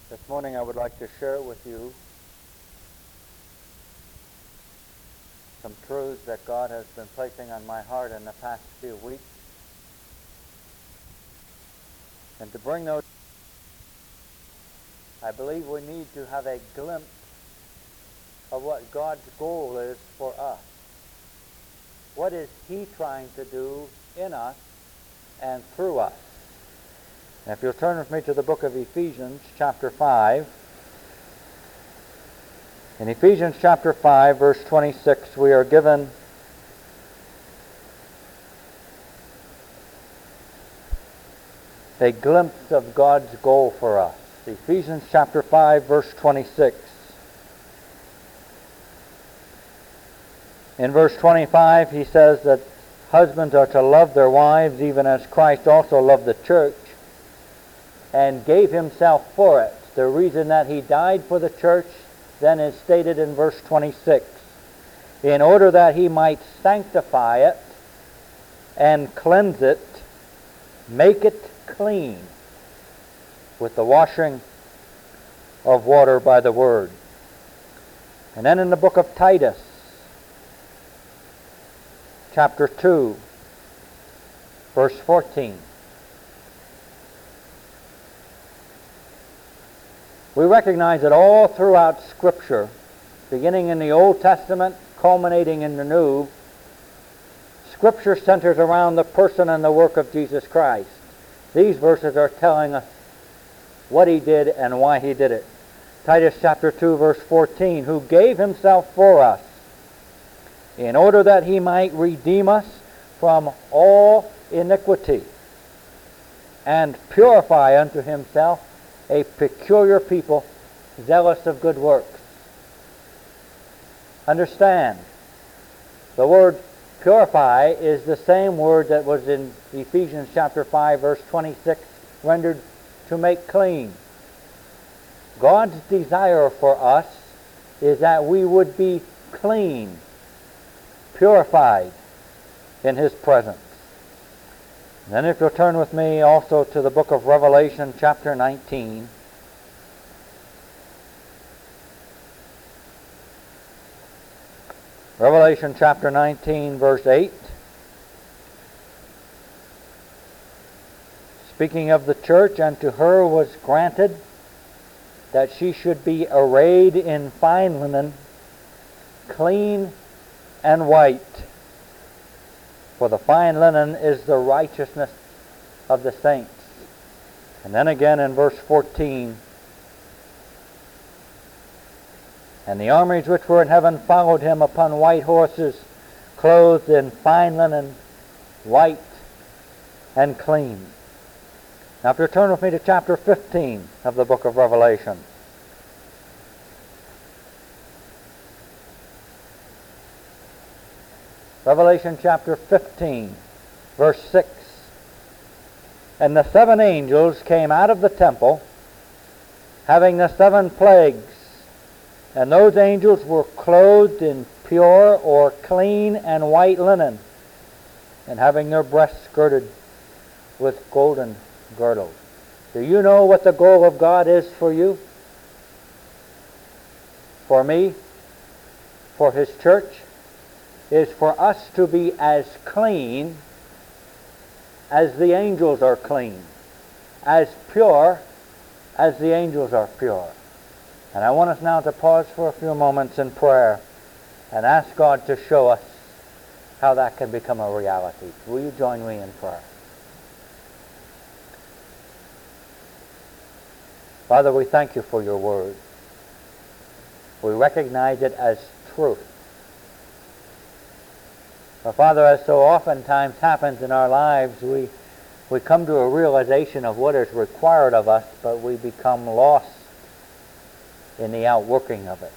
This morning I would like to share with you some truths that God has been placing on my heart in the past few weeks. And to bring those, I believe we need to have a glimpse of what God's goal is for us. What is He trying to do in us and through us? And if you'll turn with me to the book of Ephesians, chapter 5. In Ephesians chapter 5, verse 26, we are given a glimpse of God's goal for us. Ephesians chapter 5, verse 26. In verse 25, he says that husbands are to love their wives even as Christ also loved the church and gave himself for it. The reason that he died for the church then is stated in verse 26. In order that he might sanctify it and cleanse it, make it clean with the washing of water by the word. And then in the book of Titus, chapter 2, verse 14. We recognize that all throughout Scripture, beginning in the Old Testament, culminating in the New, Scripture centers around the person and the work of Jesus Christ. These verses are telling us what He did and why He did it. Titus chapter 2, verse 14, who gave Himself for us, in order that He might redeem us from all iniquity, and purify unto Himself a peculiar people, zealous of good works. Understand, the word purify is the same word that was in Ephesians chapter 5, verse 26, rendered to make clean. God's desire for us is that we would be clean, purified in His presence. And then if you'll turn with me also to the book of Revelation chapter 19. Revelation chapter 19, verse 8. Speaking of the church, and to her was granted that she should be arrayed in fine linen, clean and white. For the fine linen is the righteousness of the saints. And then again in verse 14, and the armies which were in heaven followed him upon white horses, clothed in fine linen, white and clean. Now if you turn with me to chapter 15 of the book of Revelation. Revelation chapter 15, verse 6. And the seven angels came out of the temple, having the seven plagues. And those angels were clothed in pure or clean and white linen, and having their breasts girded with golden girdles. Do you know what the goal of God is for you? For me? For His church? Is for us to be as clean as the angels are clean, as pure as the angels are pure. And I want us now to pause for a few moments in prayer and ask God to show us how that can become a reality. Will you join me in prayer? Father, we thank You for Your word. We recognize it as truth. But Father, as so oftentimes happens in our lives, we come to a realization of what is required of us, but we become lost in the outworking of it.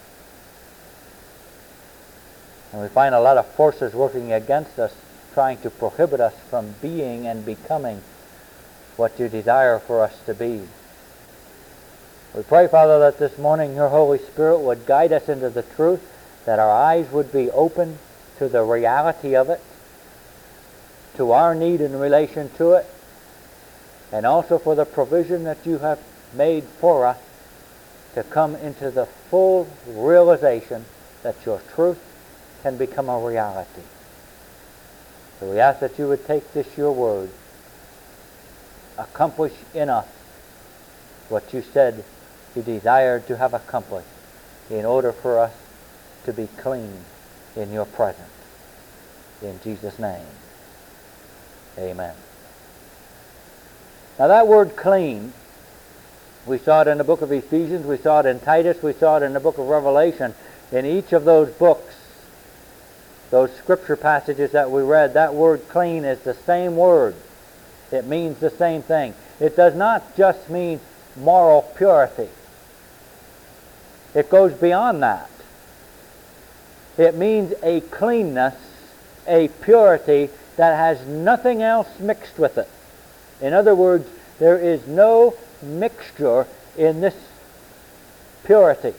And we find a lot of forces working against us, trying to prohibit us from being and becoming what You desire for us to be. We pray, Father, that this morning Your Holy Spirit would guide us into the truth, that our eyes would be open to the reality of it, to our need in relation to it, and also for the provision that You have made for us to come into the full realization that your truth can become a reality. So we ask that you would take this, your word, accomplish in us what you said you desired to have accomplished in order for us to be clean in your presence. In Jesus' name, amen. Now that word clean, we saw it in the book of Ephesians, we saw it in Titus, we saw it in the book of Revelation. In each of those books, those scripture passages that we read, that word clean is the same word. It means the same thing. It does not just mean moral purity. It goes beyond that. It means a cleanness, a purity that has nothing else mixed with it. In other words, there is no mixture in this purity.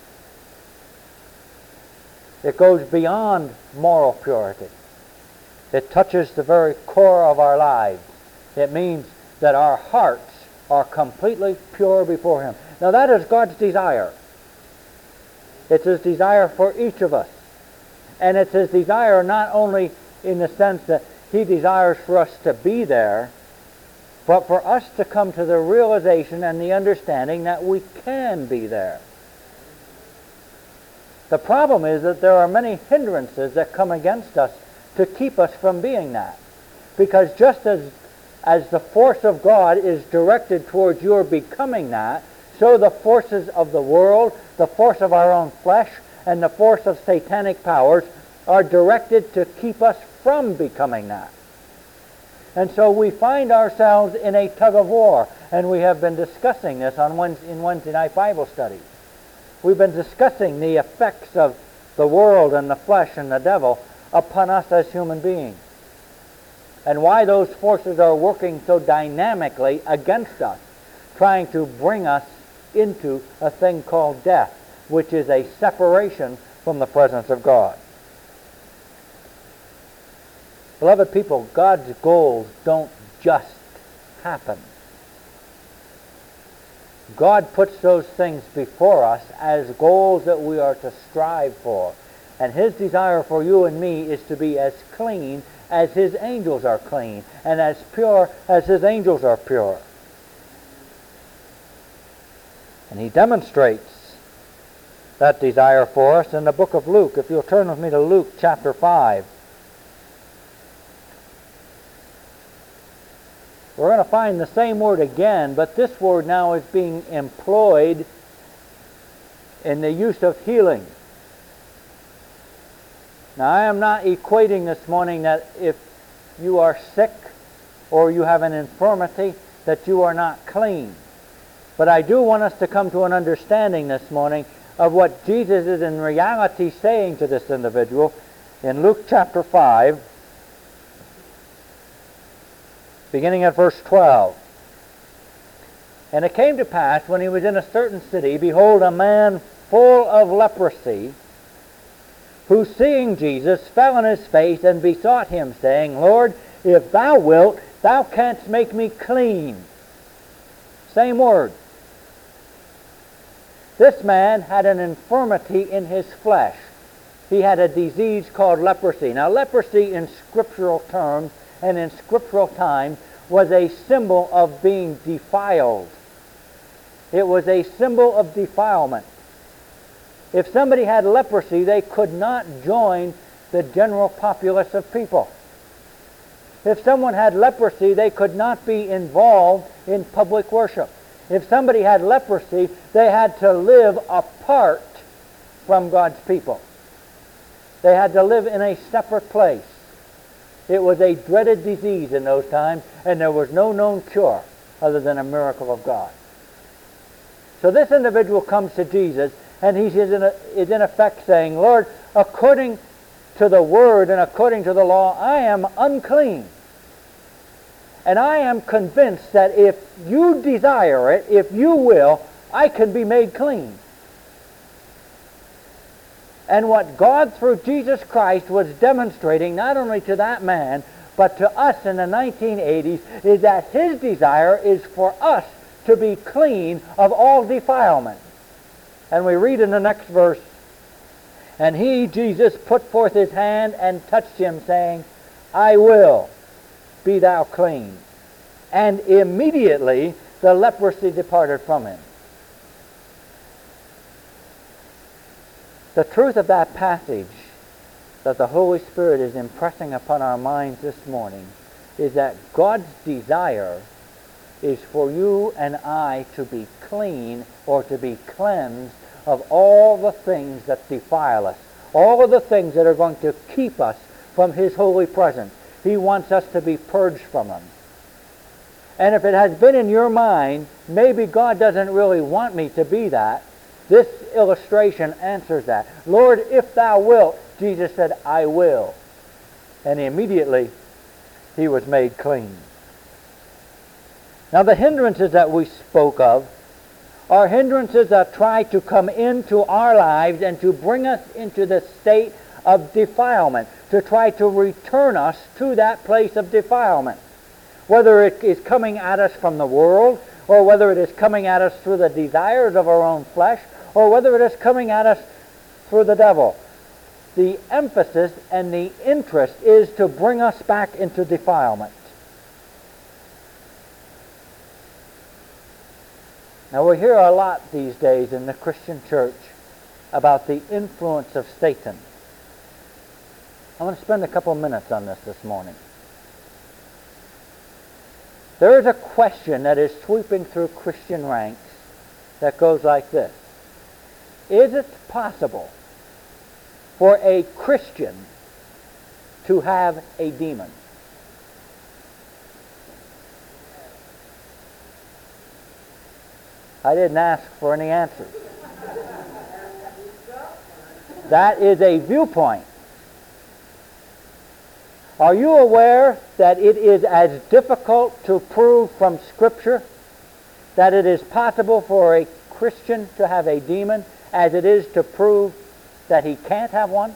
It goes beyond moral purity. It touches the very core of our lives. It means that our hearts are completely pure before Him. Now that is God's desire. It's His desire for each of us. And it's His desire not only in the sense that He desires for us to be there, but for us to come to the realization and the understanding that we can be there. The problem is that there are many hindrances that come against us to keep us from being that. Because just as the force of God is directed towards your becoming that, so the forces of the world, the force of our own flesh, and the force of satanic powers are directed to keep us from becoming that. And so we find ourselves in a tug of war, and we have been discussing this in Wednesday night Bible study. We've been discussing the effects of the world and the flesh and the devil upon us as human beings, and why those forces are working so dynamically against us, trying to bring us into a thing called death, which is a separation from the presence of God. Beloved people, God's goals don't just happen. God puts those things before us as goals that we are to strive for. And His desire for you and me is to be as clean as His angels are clean, and as pure as His angels are pure. And He demonstrates that desire for us in the book of Luke. If you'll turn with me to Luke chapter 5. We're going to find the same word again, but this word now is being employed in the use of healing. Now, I am not equating this morning that if you are sick or you have an infirmity, that you are not clean. But I do want us to come to an understanding this morning of what Jesus is in reality saying to this individual in Luke chapter 5, beginning at verse 12. And it came to pass, when he was in a certain city, behold, a man full of leprosy, who seeing Jesus fell on his face and besought him, saying, Lord, if thou wilt, thou canst make me clean. Same word. This man had an infirmity in his flesh. He had a disease called leprosy. Now, leprosy in scriptural terms and in scriptural times was a symbol of being defiled. It was a symbol of defilement. If somebody had leprosy, they could not join the general populace of people. If someone had leprosy, they could not be involved in public worship. If somebody had leprosy, they had to live apart from God's people. They had to live in a separate place. It was a dreaded disease in those times, and there was no known cure other than a miracle of God. So this individual comes to Jesus, and he is in effect saying, Lord, according to the Word and according to the law, I am unclean. And I am convinced that if you desire it, if you will, I can be made clean. And what God, through Jesus Christ, was demonstrating not only to that man, but to us in the 1980s, is that His desire is for us to be clean of all defilement. And we read in the next verse, and he, Jesus, put forth his hand and touched him, saying, I will, be thou clean. And immediately the leprosy departed from him. The truth of that passage that the Holy Spirit is impressing upon our minds this morning is that God's desire is for you and I to be clean or to be cleansed of all the things that defile us, all of the things that are going to keep us from his holy presence. He wants us to be purged from them. And if it has been in your mind, maybe God doesn't really want me to be that, this illustration answers that. Lord, if thou wilt, Jesus said, I will. And immediately he was made clean. Now the hindrances that we spoke of are hindrances that try to come into our lives and to bring us into the state of defilement, to try to return us to that place of defilement. Whether it is coming at us from the world, or whether it is coming at us through the desires of our own flesh, or whether it is coming at us through the devil. The emphasis and the interest is to bring us back into defilement. Now we hear a lot these days in the Christian church about the influence of Satan. I want to spend a couple minutes on this morning. There is a question that is sweeping through Christian ranks that goes like this. Is it possible for a Christian to have a demon? I didn't ask for any answers. That is a viewpoint. Are you aware that it is as difficult to prove from Scripture that it is possible for a Christian to have a demon as it is to prove that he can't have one?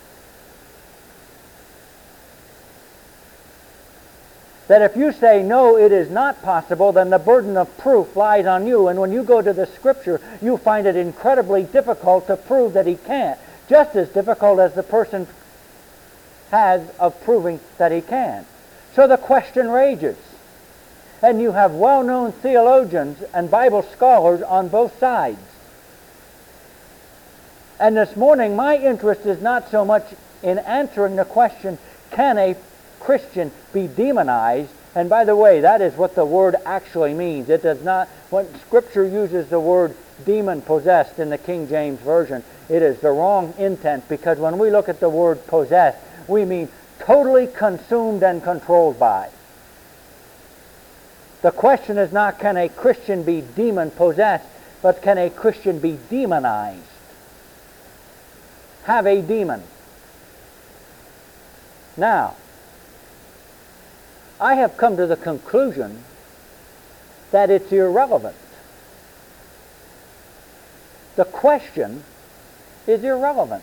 That if you say, no, it is not possible, then the burden of proof lies on you. And when you go to the Scripture, you find it incredibly difficult to prove that he can't. Just as difficult as the person has of proving that he can. So the question rages. And you have well-known theologians and Bible scholars on both sides. And this morning, my interest is not so much in answering the question, can a Christian be demonized? And by the way, that is what the word actually means. It does not, when Scripture uses the word demon-possessed in the King James Version, it is the wrong intent, because when we look at the word possessed, we mean totally consumed and controlled by. The question is not, can a Christian be demon-possessed, but can a Christian be demonized? Have a demon. Now, I have come to the conclusion that it's irrelevant. The question is irrelevant.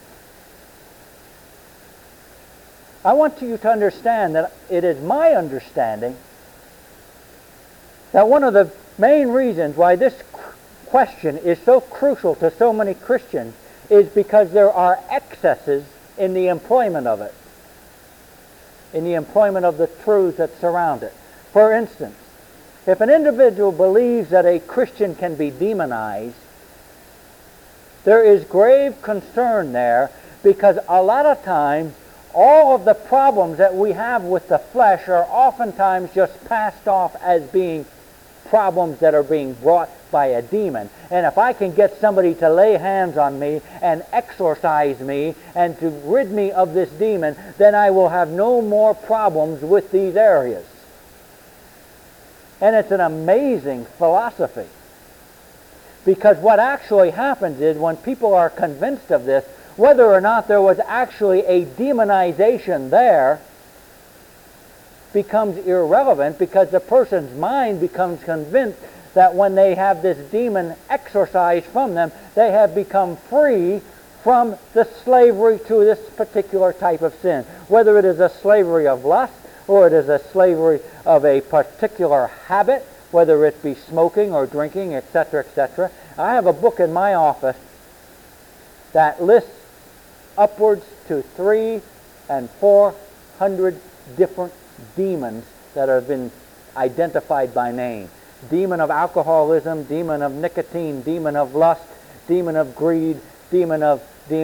I want you to understand that it is my understanding that one of the main reasons why this question is so crucial to so many Christians is because there are excesses in the employment of it, in the employment of the truths that surround it. For instance, if an individual believes that a Christian can be demonized, there is grave concern there, because a lot of times all of the problems that we have with the flesh are oftentimes just passed off as being problems that are being brought by a demon. And if I can get somebody to lay hands on me and exorcise me and to rid me of this demon, then I will have no more problems with these areas. And it's an amazing philosophy. Because what actually happens is, when people are convinced of this, whether or not there was actually a demonization there becomes irrelevant, because the person's mind becomes convinced that when they have this demon exorcised from them, they have become free from the slavery to this particular type of sin. Whether it is a slavery of lust, or it is a slavery of a particular habit, whether it be smoking or drinking, etc., etc. I have a book in my office that lists upwards to 300 and 400 different demons that have been identified by name. Demon of alcoholism, demon of nicotine, demon of lust, demon of greed, demon of.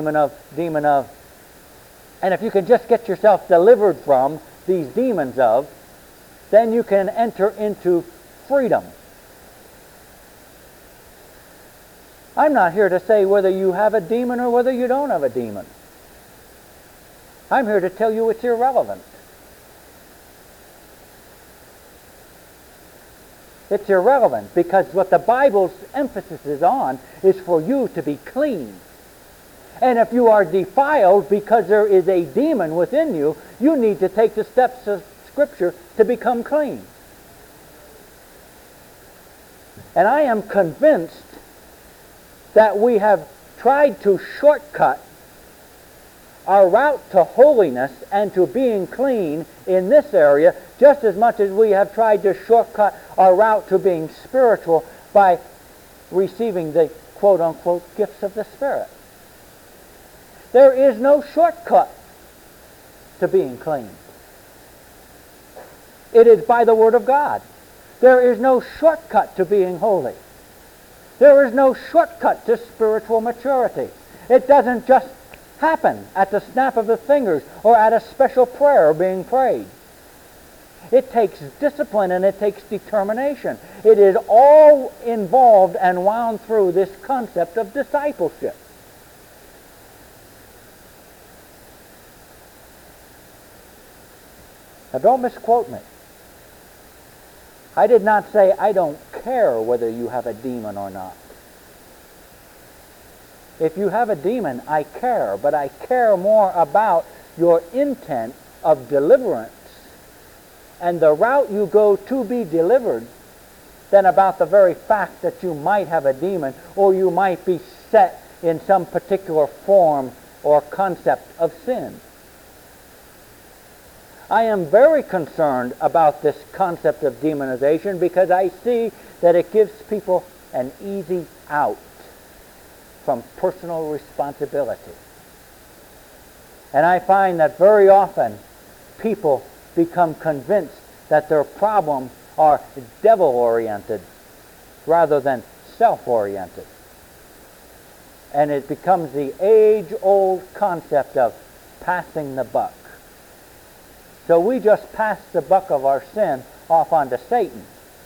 And if you can just get yourself delivered from these demons of, then you can enter into freedom. I'm not here to say whether you have a demon or whether you don't have a demon. I'm here to tell you it's irrelevant. It's irrelevant because what the Bible's emphasis is on is for you to be clean. And if you are defiled because there is a demon within you, you need to take the steps of Scripture to become clean. And I am convinced that we have tried to shortcut our route to holiness and to being clean in this area just as much as we have tried to shortcut our route to being spiritual by receiving the quote-unquote gifts of the Spirit. There is no shortcut to being clean. It is by the Word of God. There is no shortcut to being holy. There is no shortcut to spiritual maturity. It doesn't just happen at the snap of the fingers or at a special prayer being prayed. It takes discipline and it takes determination. It is all involved and wound through this concept of discipleship. Now don't misquote me. I did not say I don't care whether you have a demon or not. If you have a demon, I care, but I care more about your intent of deliverance and the route you go to be delivered than about the very fact that you might have a demon or you might be set in some particular form or concept of sin. I am very concerned about this concept of demonization because I see that it gives people an easy out from personal responsibility. And I find that very often people become convinced that their problems are devil-oriented rather than self-oriented. And it becomes the age-old concept of passing the buck. So we just pass the buck of our sin off onto Satan.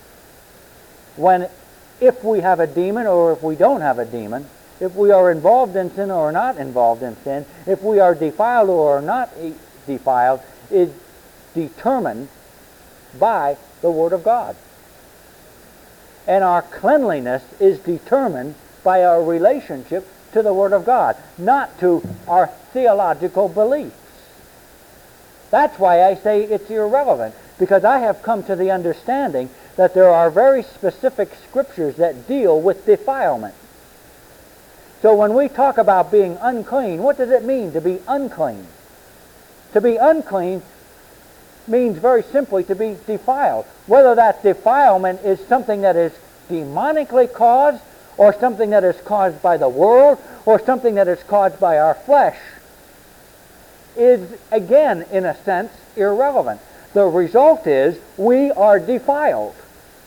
When, if we have a demon or if we don't have a demon, if we are involved in sin or not involved in sin, if we are defiled or not defiled, is determined by the Word of God. And our cleanliness is determined by our relationship to the Word of God, not to our theological beliefs. That's why I say it's irrelevant, because I have come to the understanding that there are very specific scriptures that deal with defilement. So when we talk about being unclean, what does it mean to be unclean? To be unclean means very simply to be defiled. Whether that defilement is something that is demonically caused, or something that is caused by the world, or something that is caused by our flesh, is, again, in a sense, irrelevant. The result is we are defiled.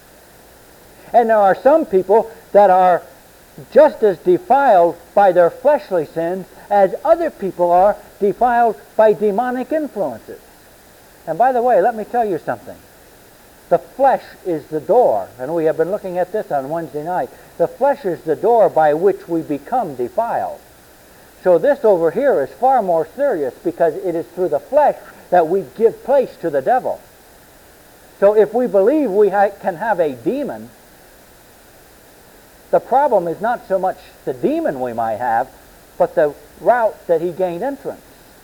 And there are some people that are just as defiled by their fleshly sins as other people are defiled by demonic influences. And by the way, let me tell you something. The flesh is the door, and we have been looking at this on Wednesday night. The flesh is the door by which we become defiled. So this over here is far more serious because it is through the flesh that we give place to the devil. So if we believe we can have a demon, the problem is not so much the demon we might have, but the route that he gained entrance.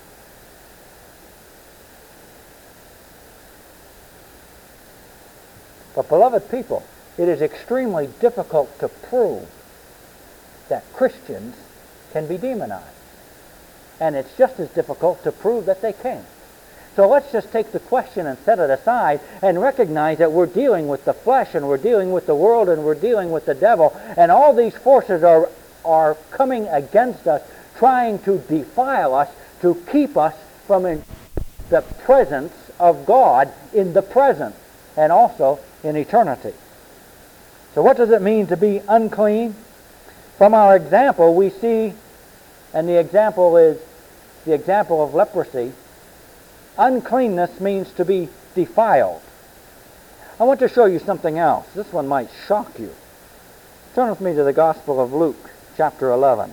But beloved people, it is extremely difficult to prove that Christians can be demonized. And it's just as difficult to prove that they can't. So let's just take the question and set it aside and recognize that we're dealing with the flesh, and we're dealing with the world, and we're dealing with the devil, and all these forces are coming against us, trying to defile us, to keep us from the presence of God in the present and also in eternity. So what does it mean to be unclean? From our example, we see, and the example is the example of leprosy, uncleanness means to be defiled. I want to show you something else. This one might shock you. Turn with me to the Gospel of Luke, chapter 11.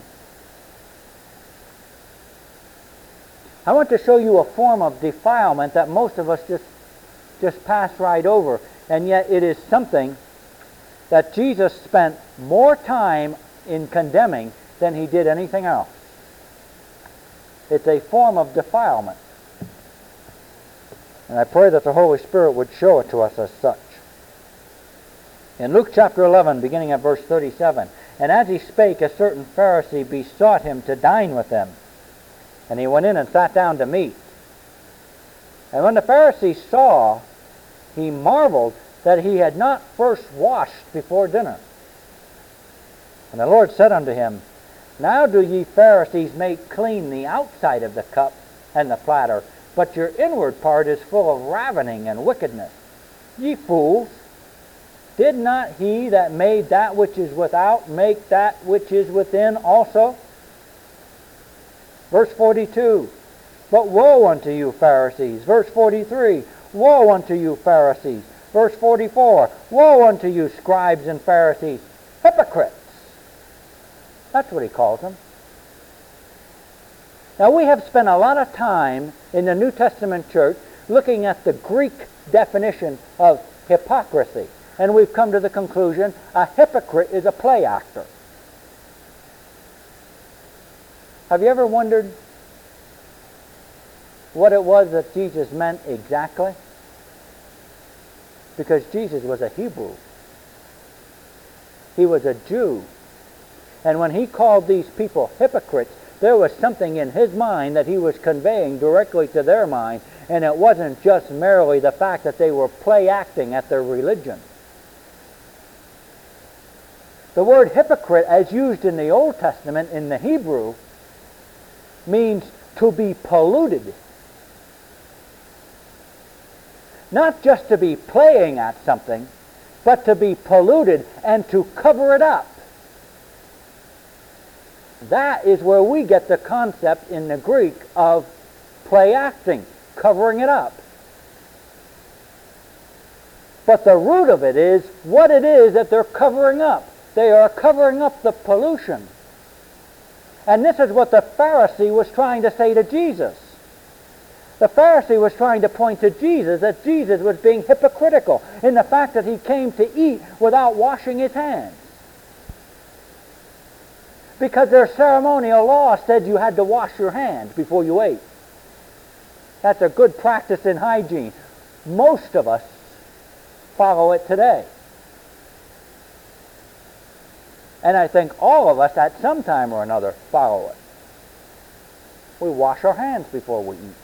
I want to show you a form of defilement that most of us just pass right over, and yet it is something that Jesus spent more time in condemning than he did anything else. It's a form of defilement. And I pray that the Holy Spirit would show it to us as such. In Luke chapter 11, beginning at verse 37, "And as he spake, a certain Pharisee besought him to dine with them. And he went in and sat down to meat. And when the Pharisee saw, he marveled that he had not first washed before dinner. And the Lord said unto him, Now do ye Pharisees make clean the outside of the cup and the platter, but your inward part is full of ravening and wickedness. Ye fools, did not he that made that which is without make that which is within also? Verse 42, But woe unto you, Pharisees. Verse 43, Woe unto you, Pharisees. Verse 44, Woe unto you, scribes and Pharisees, hypocrites. That's what he calls them. Now we have spent a lot of time in the New Testament church looking at the Greek definition of hypocrisy. And we've come to the conclusion a hypocrite is a play actor. Have you ever wondered what it was that Jesus meant exactly? Because Jesus was a Hebrew. He was a Jew. And when he called these people hypocrites, there was something in his mind that he was conveying directly to their mind, and it wasn't just merely the fact that they were play acting at their religion. The word hypocrite, as used in the Old Testament in the Hebrew, means to be polluted. Not just to be playing at something, but to be polluted and to cover it up. That is where we get the concept in the Greek of play acting, covering it up. But the root of it is what it is that they're covering up. They are covering up the pollution. And this is what the Pharisee was trying to say to Jesus. The Pharisee was trying to point to Jesus, that Jesus was being hypocritical in the fact that he came to eat without washing his hands. Because their ceremonial law said you had to wash your hands before you ate. That's a good practice in hygiene. Most of us follow it today. And I think all of us at some time or another follow it. We wash our hands before we eat.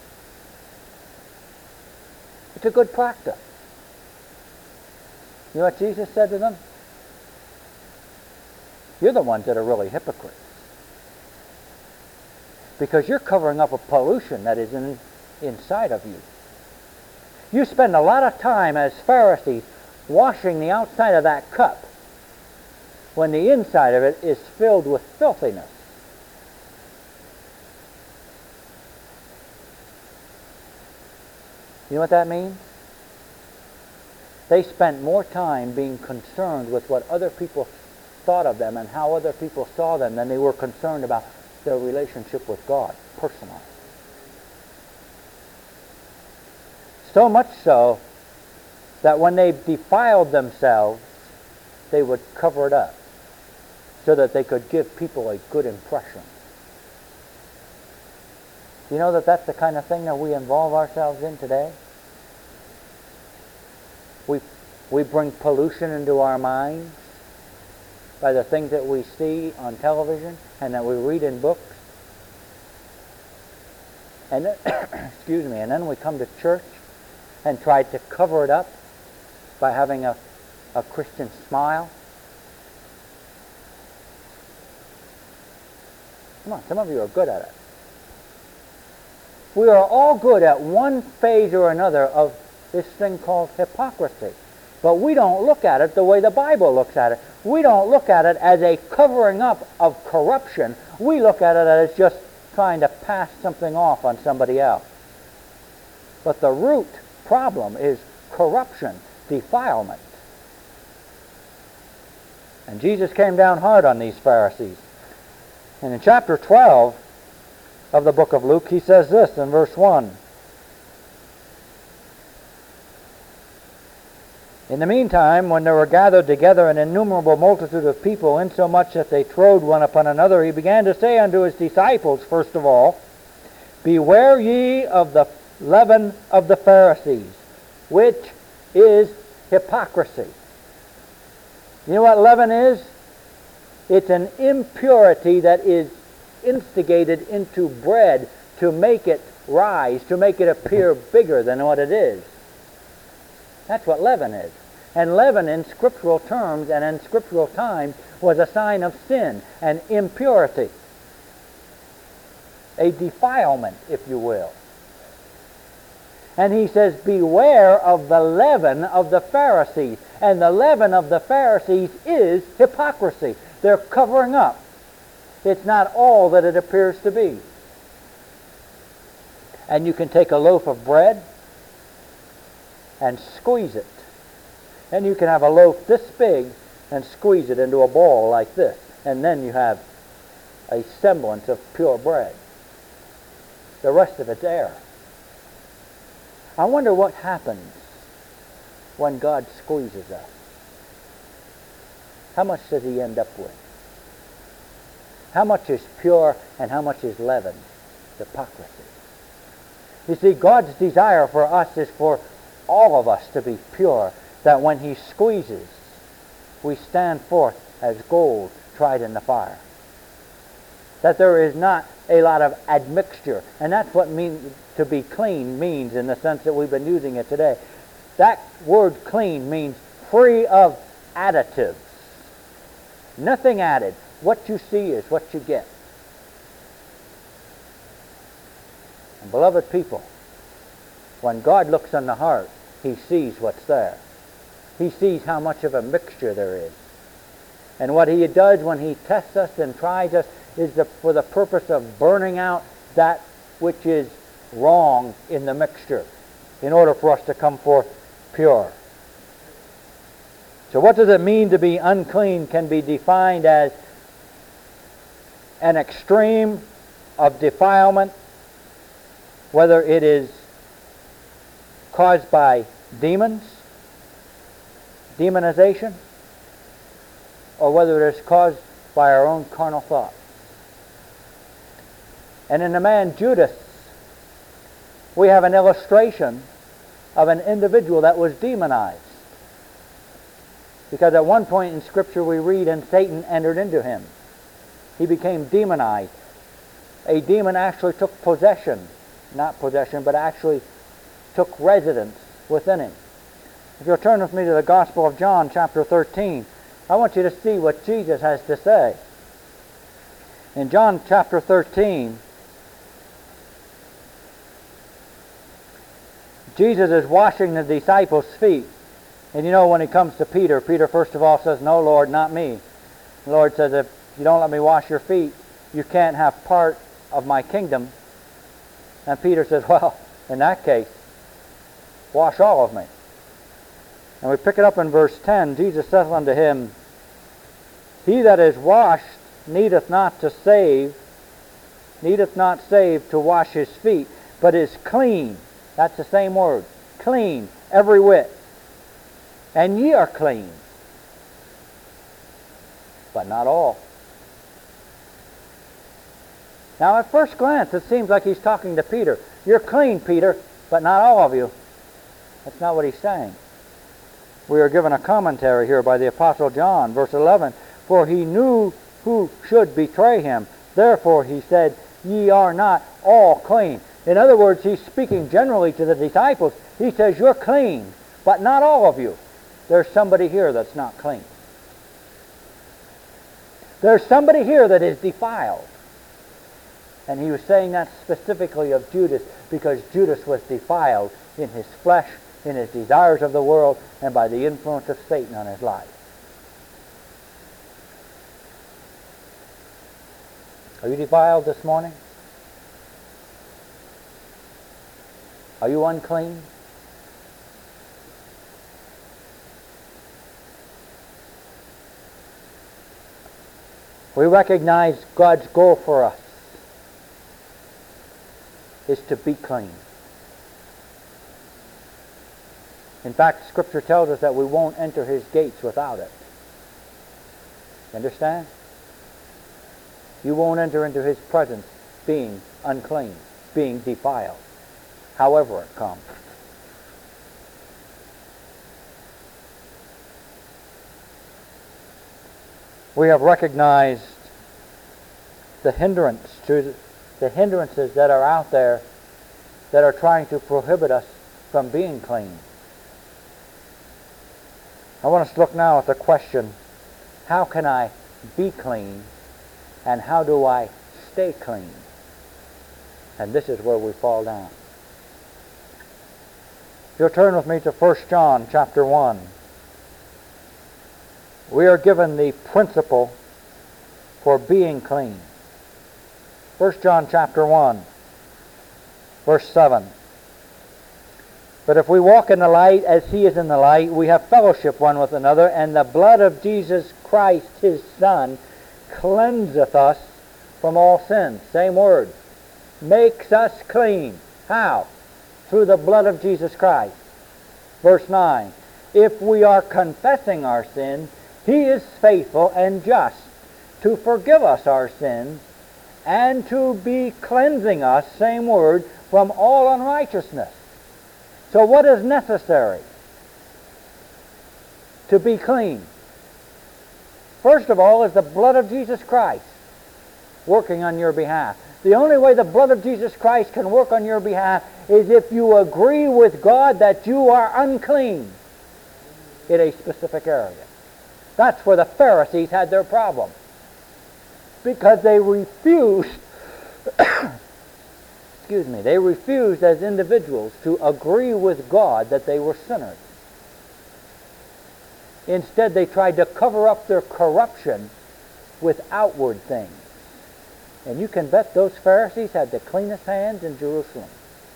It's a good practice. You know what Jesus said to them? You're the ones that are really hypocrites. Because you're covering up a pollution that is inside of you. You spend a lot of time as Pharisees washing the outside of that cup when the inside of it is filled with filthiness. You know what that means? They spent more time being concerned with what other people thought of them and how other people saw them than they were concerned about their relationship with God personally. So much so that when they defiled themselves, they would cover it up so that they could give people a good impression. You know that that's the kind of thing that we involve ourselves in today? We bring pollution into our minds by the things that we see on television and that we read in books. And then, excuse me, and then we come to church and try to cover it up by having a Christian smile. Come on, some of you are good at it. We are all good at one phase or another of this thing called hypocrisy. But we don't look at it the way the Bible looks at it. We don't look at it as a covering up of corruption. We look at it as just trying to pass something off on somebody else. But the root problem is corruption, defilement. And Jesus came down hard on these Pharisees. And in chapter 12 of the book of Luke, he says this in verse 1. In the meantime, when there were gathered together an innumerable multitude of people, insomuch that they trode one upon another, he began to say unto his disciples, first of all, Beware ye of the leaven of the Pharisees, which is hypocrisy. You know what leaven is? It's an impurity that is instigated into bread to make it rise, to make it appear bigger than what it is. That's what leaven is. And leaven in scriptural terms and in scriptural time was a sign of sin and impurity. A defilement, if you will. And he says, beware of the leaven of the Pharisees. And the leaven of the Pharisees is hypocrisy. They're covering up. It's not all that it appears to be. And you can take a loaf of bread and squeeze it. And you can have a loaf this big and squeeze it into a ball like this. And then you have a semblance of pure bread. The rest of it's air. I wonder what happens when God squeezes us. How much does he end up with? How much is pure and how much is leaven? Hypocrisy. You see, God's desire for us is for all of us to be pure, that when he squeezes, we stand forth as gold tried in the fire. That there is not a lot of admixture. And that's what to be clean means in the sense that we've been using it today. That word clean means free of additives. Nothing added. What you see is what you get. And beloved people, when God looks on the heart, he sees what's there. He sees how much of a mixture there is. And what he does when he tests us and tries us is for the purpose of burning out that which is wrong in the mixture in order for us to come forth pure. So what does it mean to be unclean? Can be defined as an extreme of defilement, whether it is caused by demons, demonization, or whether it is caused by our own carnal thoughts. And in the man Judas, we have an illustration of an individual that was demonized. Because at one point in Scripture we read, and Satan entered into him. He became demonized. A demon actually took possession, not possession, but actually took residence within him. If you'll turn with me to the Gospel of John, chapter 13, I want you to see what Jesus has to say. In John chapter 13, Jesus is washing the disciples' feet. And you know, when he comes to Peter, Peter first of all says, "No, Lord, not me." The Lord says, "If you don't let me wash your feet, you can't have part of my kingdom." And Peter says, "Well, in that case, wash all of me." And we pick it up in verse 10. Jesus saith unto him, "He that is washed needeth not save to wash his feet, but is clean." That's the same word. Clean, every whit. "And ye are clean, but not all." Now at first glance it seems like he's talking to Peter. You're clean, Peter, but not all of you. That's not what he's saying. We are given a commentary here by the Apostle John, verse 11. "For he knew who should betray him. Therefore he said, Ye are not all clean." In other words, he's speaking generally to the disciples. He says, you're clean, but not all of you. There's somebody here that's not clean. There's somebody here that is defiled. And he was saying that specifically of Judas, because Judas was defiled in his flesh, in his desires of the world, and by the influence of Satan on his life. Are you defiled this morning? Are you unclean? We recognize God's goal for us is to be clean. In fact, Scripture tells us that we won't enter His gates without it. You understand? You won't enter into His presence being unclean, being defiled, however it comes. We have recognized the hindrances that are out there that are trying to prohibit us from being clean. I want us to look now at the question, how can I be clean and how do I stay clean? And this is where we fall down. If you'll turn with me to 1 John chapter 1. We are given the principle for being clean. 1 John chapter 1, verse 7. But if we walk in the light as He is in the light, we have fellowship one with another, and the blood of Jesus Christ, His Son, cleanseth us from all sins. Same word. Makes us clean. How? Through the blood of Jesus Christ. Verse 9. If we are confessing our sins, He is faithful and just to forgive us our sins and to be cleansing us, same word, from all unrighteousness. So what is necessary to be clean? First of all is the blood of Jesus Christ working on your behalf. The only way the blood of Jesus Christ can work on your behalf is if you agree with God that you are unclean in a specific area. That's where the Pharisees had their problem. Because they refused, they refused as individuals to agree with God that they were sinners. Instead, they tried to cover up their corruption with outward things. And you can bet those Pharisees had the cleanest hands in Jerusalem.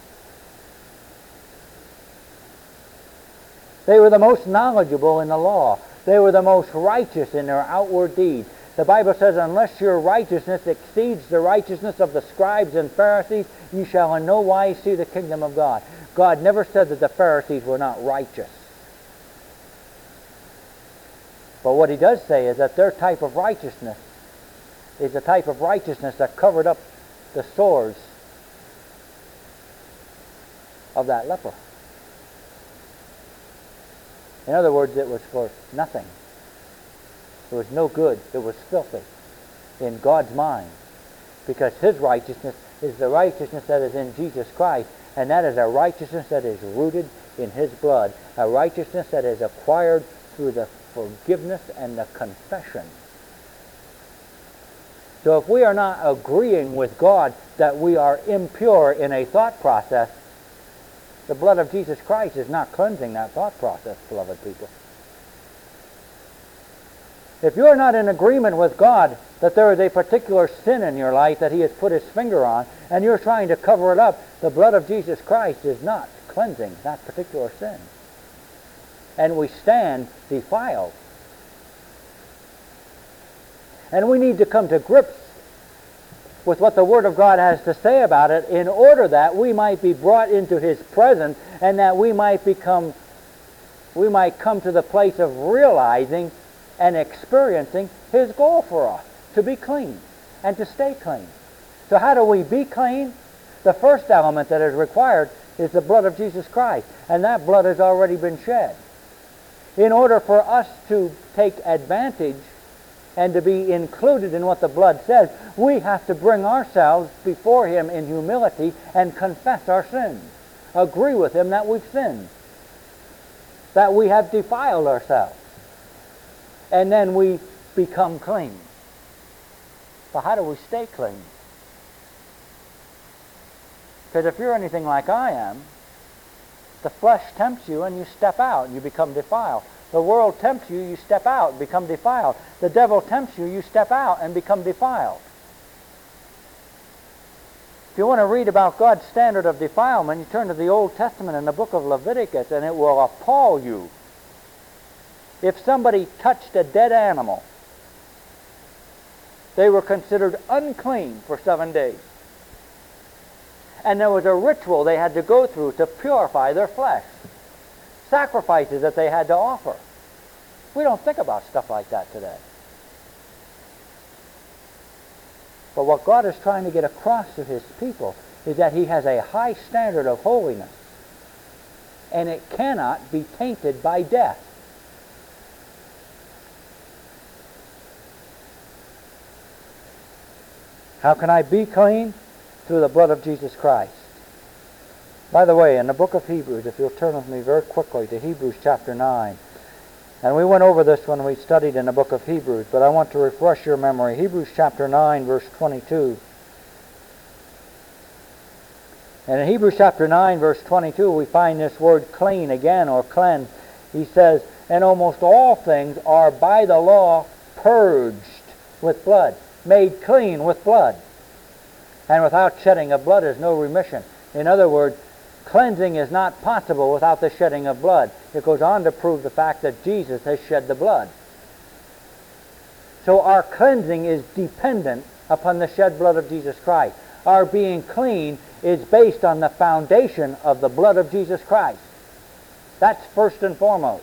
They were the most knowledgeable in the law. They were the most righteous in their outward deeds. The Bible says, unless your righteousness exceeds the righteousness of the scribes and Pharisees, you shall in no wise see the kingdom of God. God never said that the Pharisees were not righteous. But what He does say is that their type of righteousness is the type of righteousness that covered up the sores of that leper. In other words, it was for nothing. It was no good. It was filthy in God's mind. Because His righteousness is the righteousness that is in Jesus Christ. And that is a righteousness that is rooted in His blood. A righteousness that is acquired through the forgiveness and the confession. So if we are not agreeing with God that we are impure in a thought process, the blood of Jesus Christ is not cleansing that thought process, beloved people. If you're not in agreement with God that there is a particular sin in your life that He has put His finger on, and you're trying to cover it up, the blood of Jesus Christ is not cleansing that particular sin. And we stand defiled. And we need to come to grips with what the Word of God has to say about it in order that we might be brought into His presence and that we might come to the place of realizing and experiencing His goal for us, to be clean and to stay clean. So how do we be clean? The first element that is required is the blood of Jesus Christ, and that blood has already been shed. In order for us to take advantage and to be included in what the blood says, we have to bring ourselves before Him in humility and confess our sins. Agree with Him that we've sinned, that we have defiled ourselves. And then we become clean. But how do we stay clean? Because if you're anything like I am, the flesh tempts you and you step out and you become defiled. The world tempts you, you step out and become defiled. The devil tempts you, you step out and become defiled. If you want to read about God's standard of defilement, you turn to the Old Testament in the book of Leviticus, and it will appall you. If somebody touched a dead animal, they were considered unclean for 7 days. And there was a ritual they had to go through to purify their flesh. Sacrifices that they had to offer. We don't think about stuff like that today. But what God is trying to get across to His people is that He has a high standard of holiness. And it cannot be tainted by death. How can I be clean? Through the blood of Jesus Christ. By the way, in the book of Hebrews, if you'll turn with me very quickly to Hebrews chapter 9. And we went over this when we studied in the book of Hebrews, but I want to refresh your memory. Hebrews chapter 9, verse 22. And in Hebrews chapter 9, verse 22, we find this word clean again, or cleanse. He says, and almost all things are by the law purged with blood, made clean with blood. And without shedding of blood is no remission. In other words, cleansing is not possible without the shedding of blood. It goes on to prove the fact that Jesus has shed the blood. So our cleansing is dependent upon the shed blood of Jesus Christ. Our being clean is based on the foundation of the blood of Jesus Christ. That's first and foremost.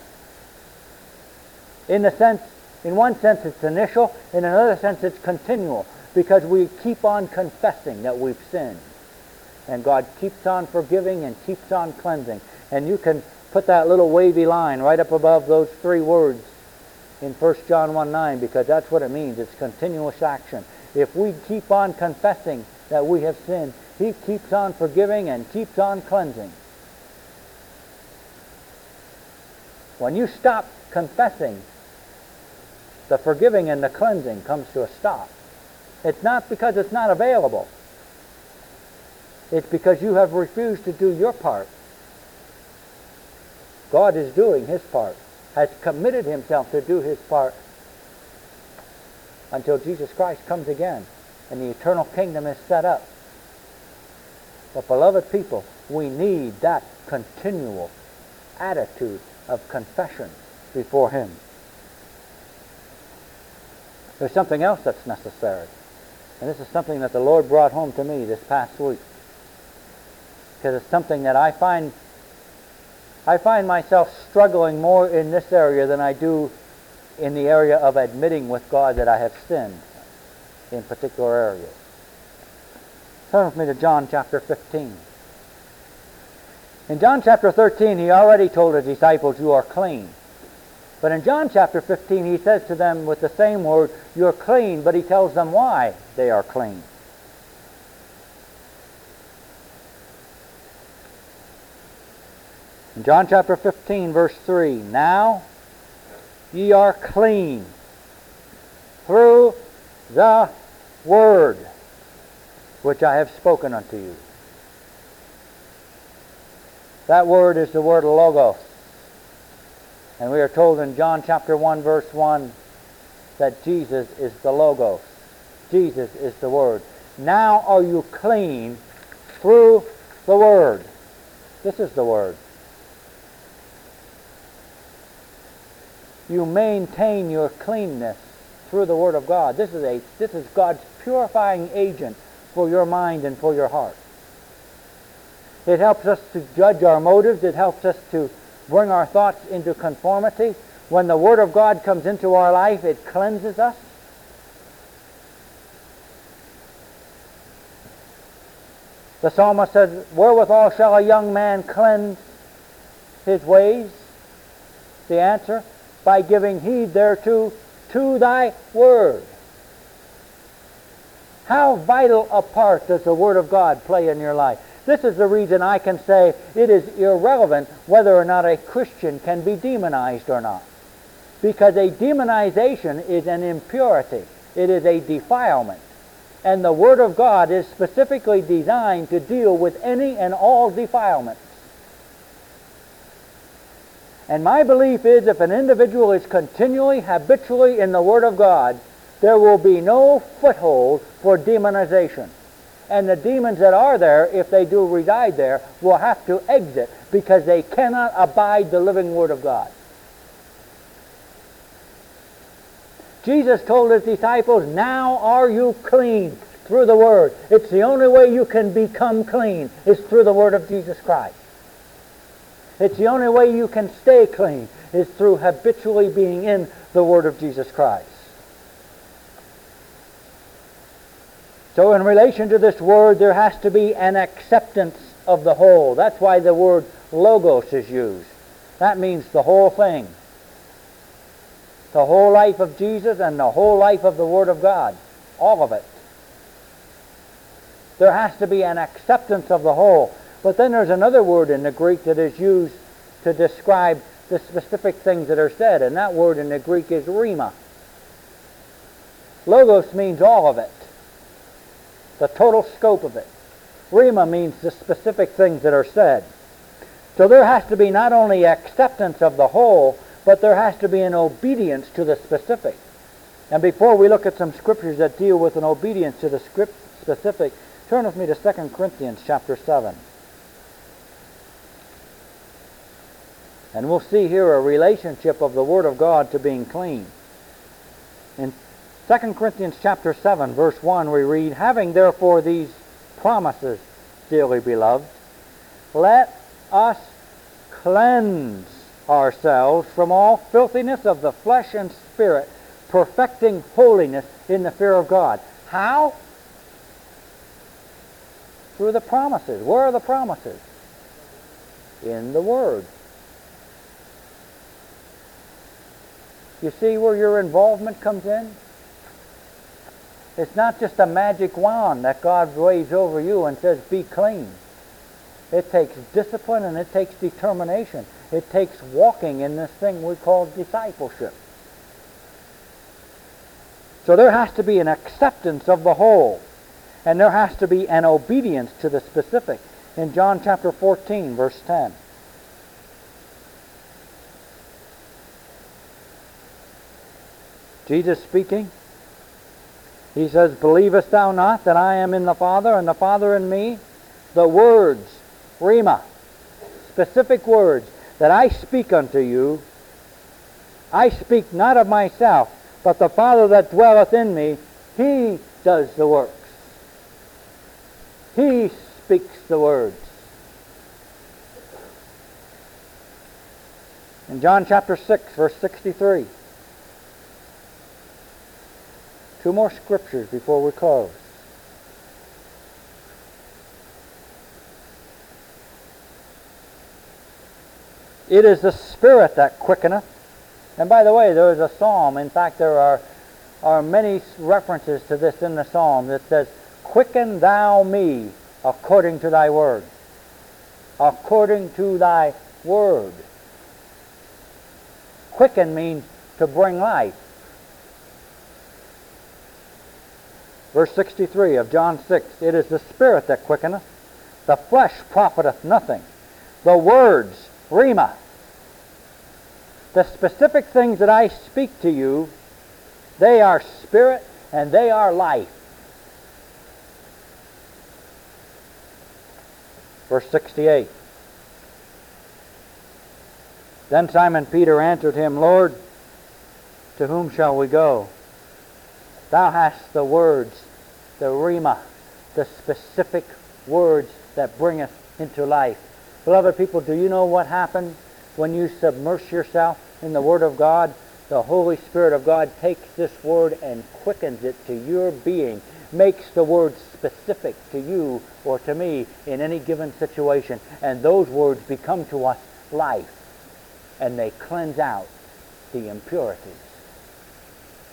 In one sense it's initial, in another sense it's continual, because we keep on confessing that we've sinned. And God keeps on forgiving and keeps on cleansing. And you can put that little wavy line right up above those three words in 1 John 1:9, because that's what it means. It's continuous action. If we keep on confessing that we have sinned, He keeps on forgiving and keeps on cleansing. When you stop confessing, the forgiving and the cleansing comes to a stop. It's not because it's not available. It's because you have refused to do your part. God is doing His part, has committed Himself to do His part until Jesus Christ comes again and the eternal kingdom is set up. But beloved people, we need that continual attitude of confession before Him. There's something else that's necessary. And this is something that the Lord brought home to me this past week. Because it's something that I find myself struggling more in this area than I do in the area of admitting with God that I have sinned in particular areas. Turn with me to John chapter 15. In John chapter 13, He already told His disciples, you are clean. But in John chapter 15, He says to them with the same word, you're clean, but He tells them why they are clean. In John chapter 15, verse 3, now ye are clean through the word which I have spoken unto you. That word is the word logos. And we are told in John chapter 1, verse 1, that Jesus is the logos. Jesus is the word. Now are you clean through the word. This is the word. You maintain your cleanness through the Word of God. This is God's purifying agent for your mind and for your heart. It helps us to judge our motives. It helps us to bring our thoughts into conformity. When the Word of God comes into our life, it cleanses us. The psalmist says, wherewithal shall a young man cleanse his ways? The answer, by giving heed thereto to thy word. How vital a part does the Word of God play in your life? This is the reason I can say it is irrelevant whether or not a Christian can be demonized or not. Because a demonization is an impurity. It is a defilement. And the Word of God is specifically designed to deal with any and all defilements. And my belief is if an individual is continually, habitually in the Word of God, there will be no foothold for demonization. And the demons that are there, if they do reside there, will have to exit because they cannot abide the living Word of God. Jesus told his disciples, now are you clean through the Word. It's the only way you can become clean is through the Word of Jesus Christ. It's the only way you can stay clean is through habitually being in the Word of Jesus Christ. So in relation to this word, there has to be an acceptance of the whole. That's why the word logos is used. That means the whole thing. The whole life of Jesus and the whole life of the Word of God. All of it. There has to be an acceptance of the whole. But then there's another word in the Greek that is used to describe the specific things that are said, and that word in the Greek is rhema. Logos means all of it. The total scope of it. Rhema means the specific things that are said. So there has to be not only acceptance of the whole, but there has to be an obedience to the specific. And before we look at some scriptures that deal with an obedience to the specific, turn with me to 2 Corinthians chapter 7. And we'll see here a relationship of the Word of God to being clean. In 2 Corinthians chapter 7, verse 1, we read, having therefore these promises, dearly beloved, let us cleanse ourselves from all filthiness of the flesh and spirit, perfecting holiness in the fear of God. How? Through the promises. Where are the promises? In the Word. You see where your involvement comes in? It's not just a magic wand that God waves over you and says, be clean. It takes discipline and it takes determination. It takes walking in this thing we call discipleship. So there has to be an acceptance of the whole. And there has to be an obedience to the specific. In John chapter 14, verse 10. Jesus speaking. He says, believest thou not that I am in the Father, and the Father in me? The words, rhema, specific words, that I speak unto you, I speak not of myself, but the Father that dwelleth in me, He does the works. He speaks the words. In John chapter 6, verse 63. Two more scriptures before we close. It is the Spirit that quickeneth. And by the way, there is a psalm. In fact, there are many references to this in the psalm that says, quicken thou me according to thy word. According to thy word. Quicken means to bring life. Verse 63 of John 6, it is the Spirit that quickeneth, the flesh profiteth nothing. The words, rhema, the specific things that I speak to you, they are spirit and they are life. Verse 68. Then Simon Peter answered him, Lord, to whom shall we go? Thou hast the words, the rhema, the specific words that bringeth into life. Beloved people, do you know what happens when you submerge yourself in the Word of God? The Holy Spirit of God takes this Word and quickens it to your being, makes the Word specific to you or to me in any given situation, and those words become to us life, and they cleanse out the impurities.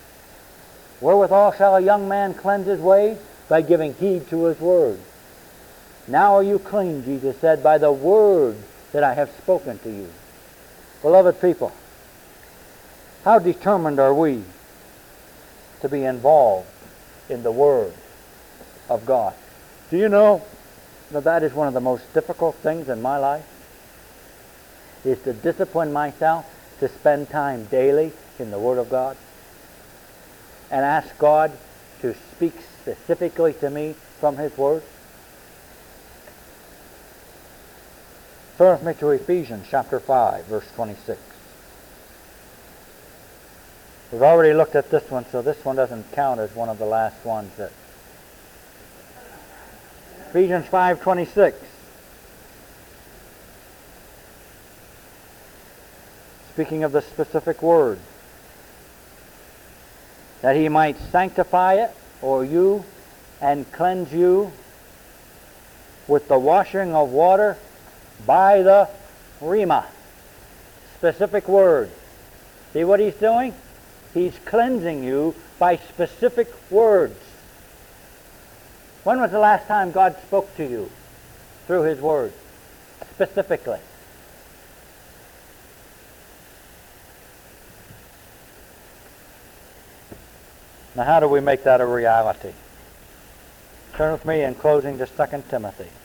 Wherewithal shall a young man cleanse his way? By giving heed to his word. Now are you clean, Jesus said, by the word that I have spoken to you. Beloved people, how determined are we to be involved in the Word of God? Do you know that that is one of the most difficult things in my life? Is to discipline myself to spend time daily in the Word of God and ask God to speak specifically to me from His Word. Turn with me to Ephesians chapter 5, verse 26. We've already looked at this one, so this one doesn't count as one of the last ones. Ephesians 5:26. Speaking of the specific word, that He might sanctify it, or you, and cleanse you with the washing of water by the Rhema. Specific word. See what He's doing? He's cleansing you by specific words. When was the last time God spoke to you through His Word? Specifically. Now how do we make that a reality? Turn with me in closing to 2 Timothy.